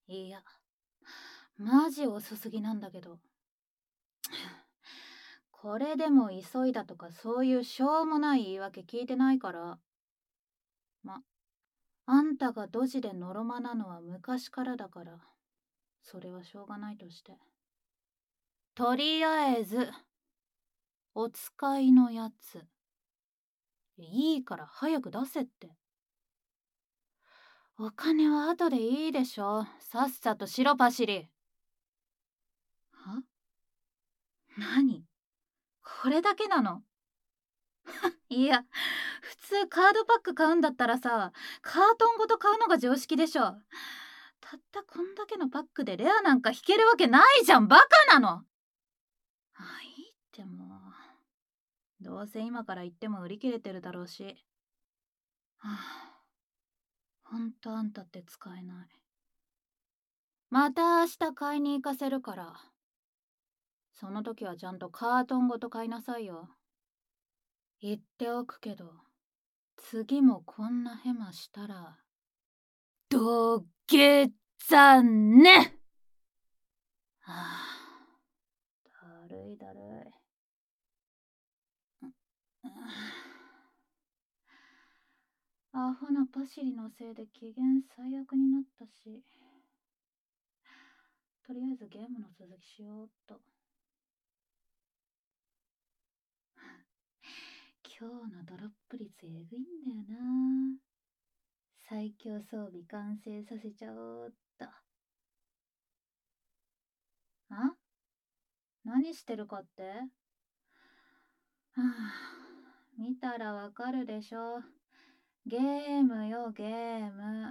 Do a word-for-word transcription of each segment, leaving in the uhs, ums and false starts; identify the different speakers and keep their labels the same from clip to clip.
Speaker 1: いや、マジ遅すぎなんだけど。これでも急いだとかそういうしょうもない言い訳聞いてないから。ま、あんたがドジでのろまなのは昔からだから、それはしょうがないとして。とりあえず、お使いのやつ。いいから早く出せって。お金は後でいいでしょ。さっさとしろパシリ。は？何？これだけなの？いや、普通カードパック買うんだったらさ、カートンごと買うのが常識でしょ。たったこんだけのパックでレアなんか引けるわけないじゃん。バカなの。あ、いいってもう。どうせ今から言っても売り切れてるだろうし。はあ、ほんとあんたって使えない。また明日買いに行かせるから。その時はちゃんとカートンごと買いなさいよ。言っておくけど、次もこんなヘマしたら、土下座ね。はあ、だるいだるい。アホなパシリのせいで機嫌最悪になったし、とりあえずゲームの続きしようっと。今日のドロップ率えぐいんだよな。最強装備完成させちゃおうっと。あ？何してるかって？はあ、見たらわかるでしょ。ゲームよ、ゲーム。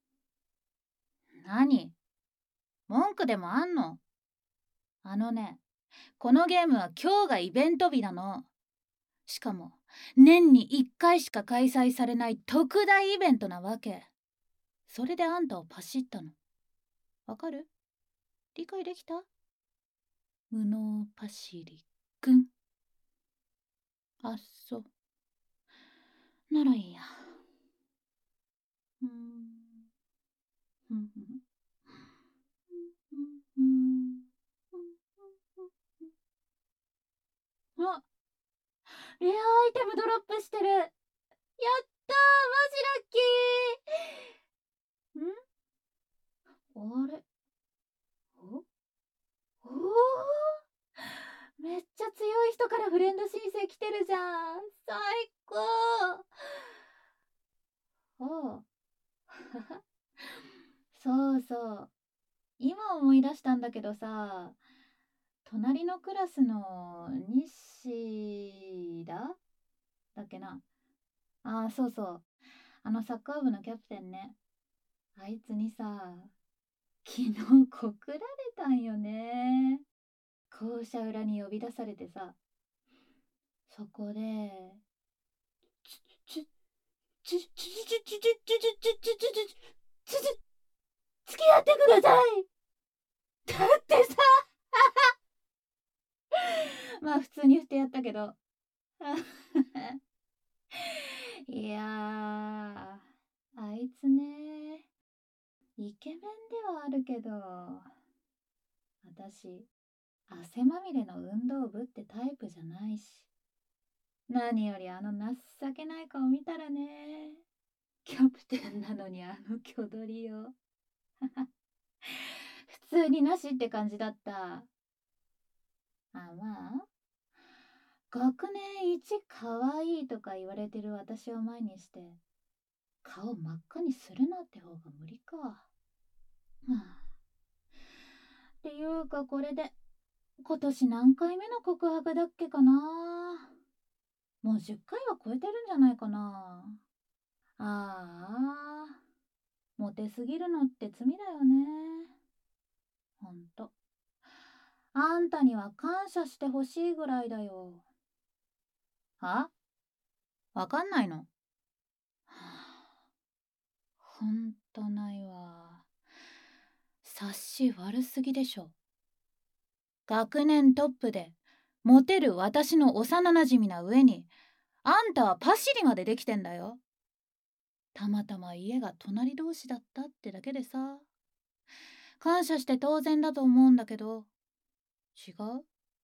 Speaker 1: 何？文句でもあんの？あのね、このゲームは今日がイベント日なの。しかも、年にいっかいしか開催されない特大イベントなわけ。それであんたをパシったの。わかる？理解できた？無能パシリくん。あっそ。ならいいや。うーん。ふんふん。あ、レアアイテムドロップしてる。やったー、マジラッキー。ん？あれ？おおー、めっちゃ強い人からフレンド申請来てるじゃん。最高。おう。そうそう。今思い出したんだけどさ、隣のクラスの西田だっけな。ああ、そうそう。あのサッカー部のキャプテンね。あいつにさ、昨日告られたんよね。校舎裏に呼び出されてさ、そこで、ちょ、ちょ、ちょ、ちょ、ちょ、ちょ、ちょ、ちょ、ちょ、ちょ、ちょ、ちょ、付き合ってください。だってさ、まあ普通に振ってやったけど。いやー、あいつね、イケメンではあるけど、私、汗まみれの運動部ってタイプじゃないし。何よりあの情けない顔見たらね、キャプテンなのにあの挙取りよ。普通になしって感じだった。あ、まあ、学年一可愛いとか言われてる私を前にして、顔真っ赤にするなって方が無理か。はあ、っていうかこれで、今年何回目の告白だっけかな。もうじゅっかいは超えてるんじゃないかな。ああ、モテすぎるのって罪だよね。ほんと。あんたには感謝してほしいぐらいだよ。は？わかんないの？はあ、ほんとないわ。察し悪すぎでしょ。学年トップでモテる私の幼なじみな上に、あんたはパシリまでできてんだよ。たまたま家が隣同士だったってだけでさ、 感謝して当然だと思うんだけど。違う？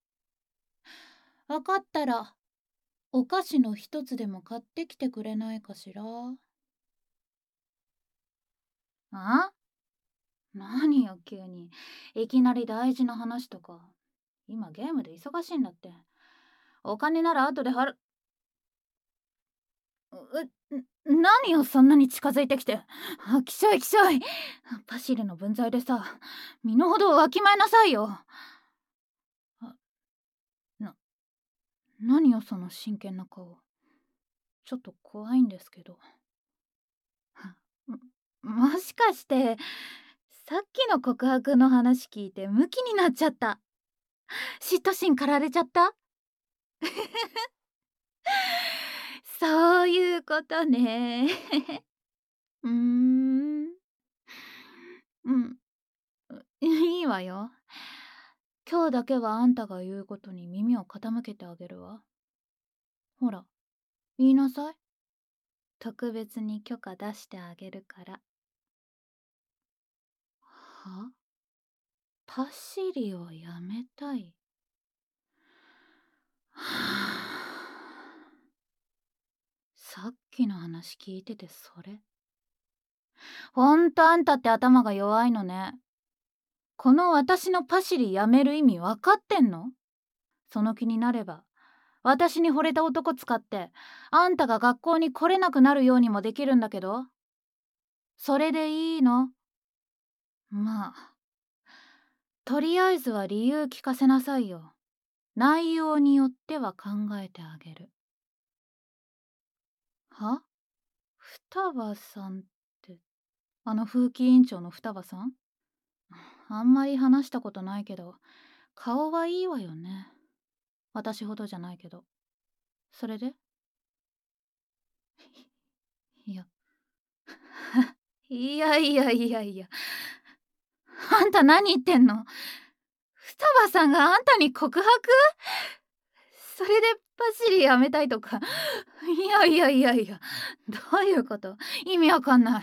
Speaker 1: わかったらお菓子の一つでも買ってきてくれないかしら。あ？何よ急に。いきなり大事な話とか。今ゲームで忙しいんだって。お金なら後で払う。う、何よそんなに近づいてきて。あ、きしょいきしょい。パシリの分際でさ、身の程をわきまえなさいよ。あ、な、何よその真剣な顔。ちょっと怖いんですけど。も、もしかして、さっきの告白の話聞いてムキになっちゃった。嫉妬心駆られちゃった。そういうことね。うーん。うん。いいわよ。今日だけはあんたが言うことに耳を傾けてあげるわ。ほら、言いなさい。特別に許可出してあげるから。は？パシリをやめたい。はあ、さっきの話聞いててそれ。ほんとあんたって頭が弱いのね。この私のパシリやめる意味わかってんの？その気になれば私に惚れた男使ってあんたが学校に来れなくなるようにもできるんだけど、それでいいの？まあとりあえずは理由聞かせなさいよ。内容によっては考えてあげる。は？双葉さんって、あの風紀委員長の双葉さん？あんまり話したことないけど顔はいいわよね。私ほどじゃないけど。それで？いやいやいやいやいや、あんた何言ってんの？双葉さんがあんたに告白？それでパシリやめたいとか。いやいやいやいや、どういうこと？意味わかんない。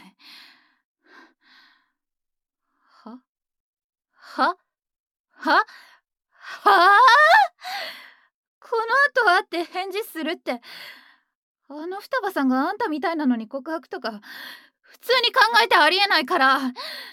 Speaker 1: は？は？は？はあ？この後会って返事するって、あの双葉さんがあんたみたいなのに告白とか普通に考えてありえないから。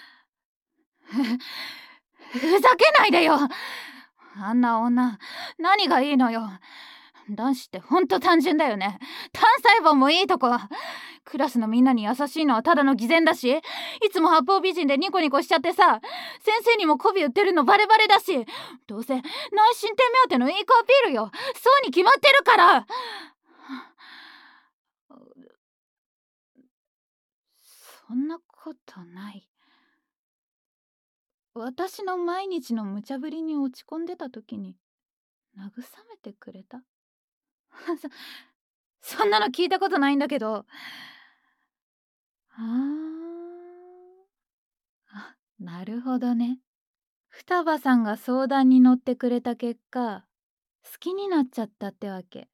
Speaker 1: ふざけないでよ。あんな女何がいいのよ。男子ってほんと単純だよね。単細胞もいいとこ。クラスのみんなに優しいのはただの偽善だし、いつも八方美人でニコニコしちゃってさ、先生にも媚び売ってるのバレバレだし、どうせ内申点目当てのいい子アピールよ。そうに決まってるから。そんなことない。私の毎日の無茶ぶりに落ち込んでた時に慰めてくれた。そ、そんなの聞いたことないんだけど。ああ、なるほどね。双葉さんが相談に乗ってくれた結果、好きになっちゃったってわけ。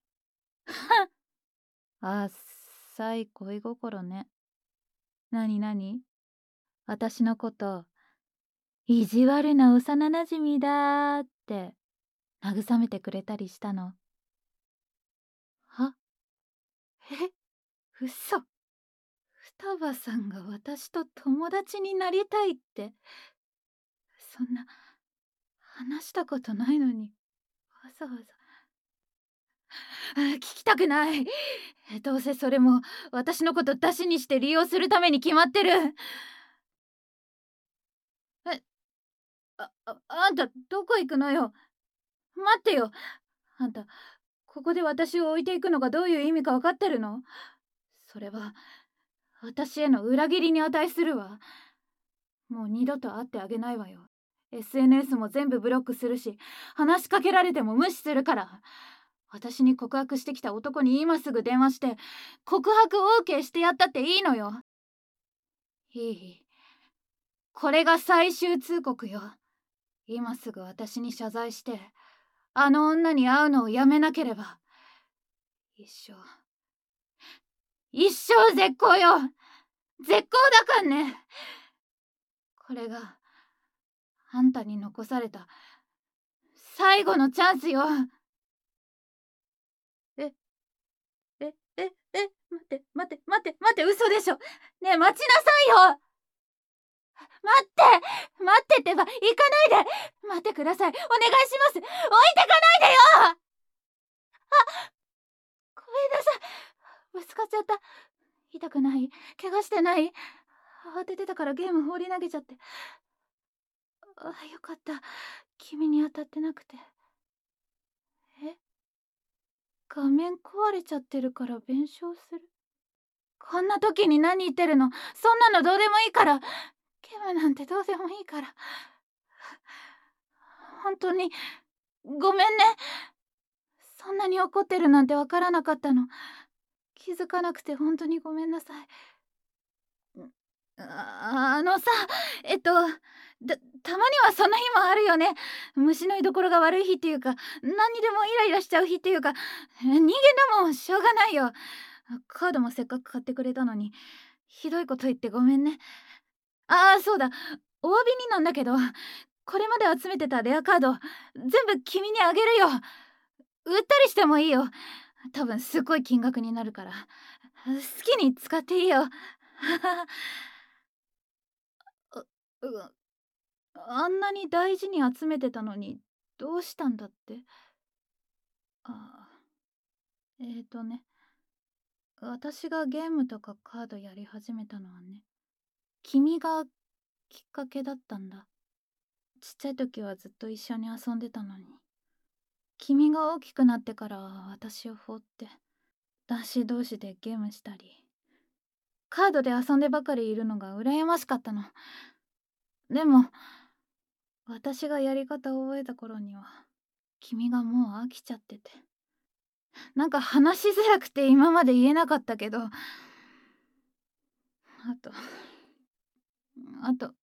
Speaker 1: あっさい恋心ね。なになに？私のこと意地悪な幼なじみだって慰めてくれたりしたの？は？え？嘘。双葉さんが私と友達になりたいって、そんな話したことないのにわざわざ。あ、聞きたくない。どうせそれも私のこと出しにして利用するために決まってる。え、あ、あ、あんたどこ行くのよ。待ってよ。あんたここで私を置いていくのがどういう意味か分かってるの？それは私への裏切りに値するわ。もう二度と会ってあげないわよ。エスエヌエス も全部ブロックするし、話しかけられても無視するから。私に告白してきた男に今すぐ電話して告白 OK してやったっていいのよ。いい。これが最終通告よ。今すぐ私に謝罪してあの女に会うのをやめなければ一生一生絶交よ。絶交だかんね。これがあんたに残された最後のチャンスよ。え、え、え、え、待って、待って、待って、待って、嘘でしょ。ねえ、待ちなさいよ。待って、待ってってば、行かないで。待ってください。お願いします。置いてかないでよ。あ、ごめんなさい。ぶつかっちゃった。痛くない？怪我してない？慌ててたからゲーム放り投げちゃって。あ、よかった。君に当たってなくて。え？画面壊れちゃってるから弁償する？こんな時に何言ってるの？そんなのどうでもいいから。ゲームなんてどうでもいいから。本当にごめんね。そんなに怒ってるなんてわからなかったの。気づかなくて本当にごめんなさい。ん、ああのさ、えっと、だたまにはそんな日もあるよね。虫の居所が悪い日っていうか、何にでもイライラしちゃう日っていうか、人間だもん、しょうがないよ。カードもせっかく買ってくれたのに、ひどいこと言ってごめんね。ああ、そうだ。お詫びになんだけど、これまで集めてたレアカード、全部君にあげるよ。売ったりしてもいいよ。多分すごい金額になるから。好きに使っていいよ。ううあんなに大事に集めてたのに、どうしたんだって。ああ、えーとね、私がゲームとかカードやり始めたのはね、君がきっかけだったんだ。ちっちゃい時はずっと一緒に遊んでたのに。君が大きくなってから私を放って、男子同士でゲームしたり、カードで遊んでばかりいるのが羨ましかったの。でも、私がやり方を覚えた頃には、君がもう飽きちゃってて。なんか話しづらくて今まで言えなかったけど、あと、あと、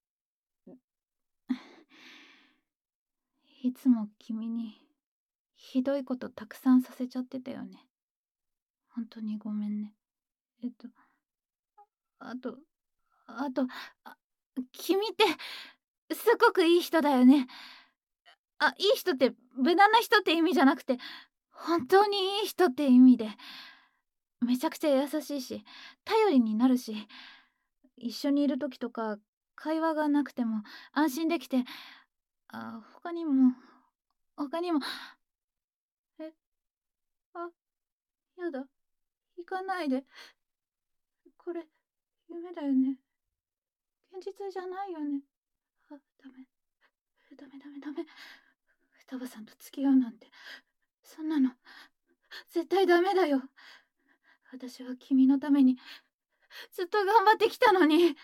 Speaker 1: いつも君にひどいことたくさんさせちゃってたよね。本当にごめんね。えっと、あと、あと、あ、君ってすっごくいい人だよね。あ、いい人って無難な人って意味じゃなくて、本当にいい人って意味で、めちゃくちゃ優しいし、頼りになるし、一緒にいる時とか会話がなくても安心できて、あ、他にも、他にも、え、あ、やだ、行かないで。これ、夢だよね。現実じゃないよね。あ、ダメ。ダメダメダメ。双葉さんと付き合うなんて、そんなの、絶対ダメだよ。私は君のために、ずっと頑張ってきたのに。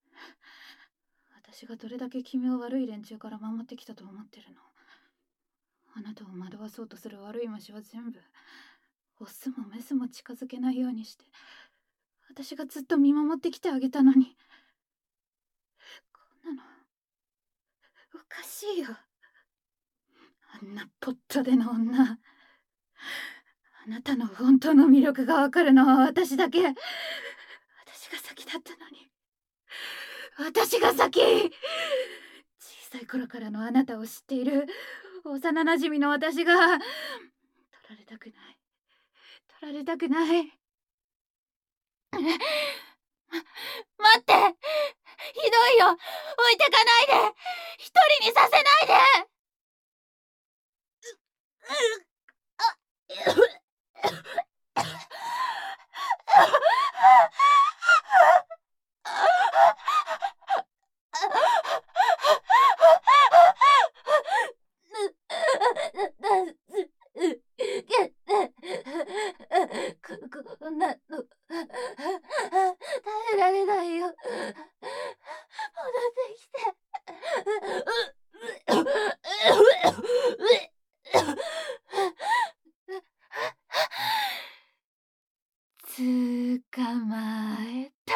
Speaker 1: 私がどれだけ君を悪い連中から守ってきたと思ってるの。あなたを惑わそうとする悪い虫は全部、オスもメスも近づけないようにして、私がずっと見守ってきてあげたのに。こんなの、おかしいよ。あんなポットでの女。あなたの本当の魅力がわかるのは私だけ。私が先だったのに。私が先。小さい頃からのあなたを知っている幼なじみの私が、取られたくない。取られたくない。待って、ひどいよ。置いてかないで。一人にさせないで。こんなの耐えられないよ。戻ってきて。捕まえた。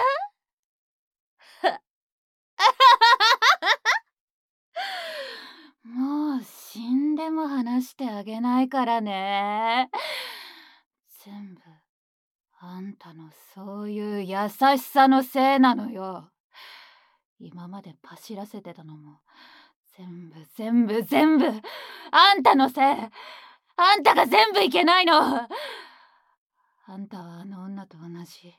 Speaker 1: もう死んでも話してあげないからね。全部あんたのそういう優しさのせいなのよ。今までパシらせてたのも全部全部全部あんたのせい。あんたが全部いけないの。あんたはあの女と同じ。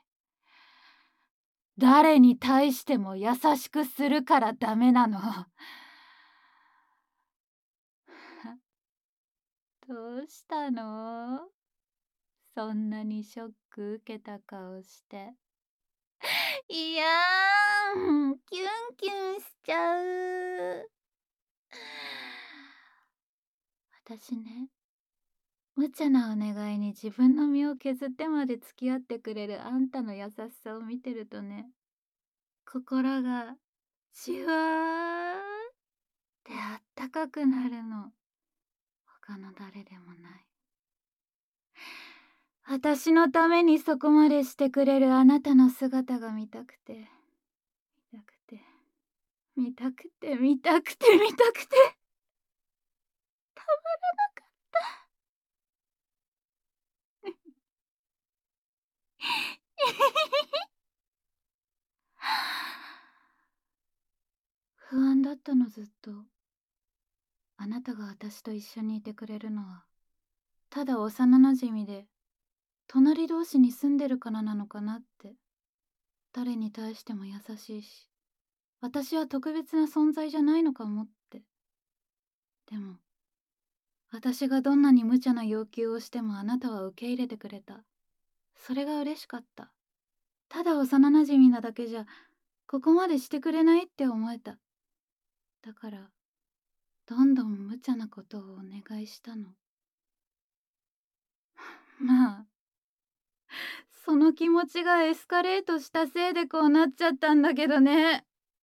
Speaker 1: 誰に対しても優しくするからダメなの。どうしたの？そんなにショック受けた顔して。いやーん、キュンキュンしちゃう。私ね、無茶なお願いに自分の身を削ってまで付き合ってくれるあんたの優しさを見てるとね、心がじわーってあったかくなるの。他の誰でもない。私のためにそこまでしてくれるあなたの姿が見たくて、見たくて、見たくて、見たくて、見たくて、たまらなかった。不安だったのずっと。あなたが私と一緒にいてくれるのはただ幼なじみで隣同士に住んでるからなのかなって。誰に対しても優しいし、私は特別な存在じゃないのかもって。でも私がどんなに無茶な要求をしてもあなたは受け入れてくれた。それが嬉しかった。ただ幼なじみなだけじゃここまでしてくれないって思えた。だからどんどん無茶なことをお願いしたの。まあその気持ちがエスカレートしたせいでこうなっちゃったんだけどね。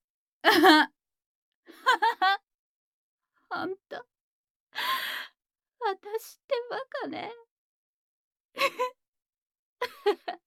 Speaker 1: あんた、私ってバカね。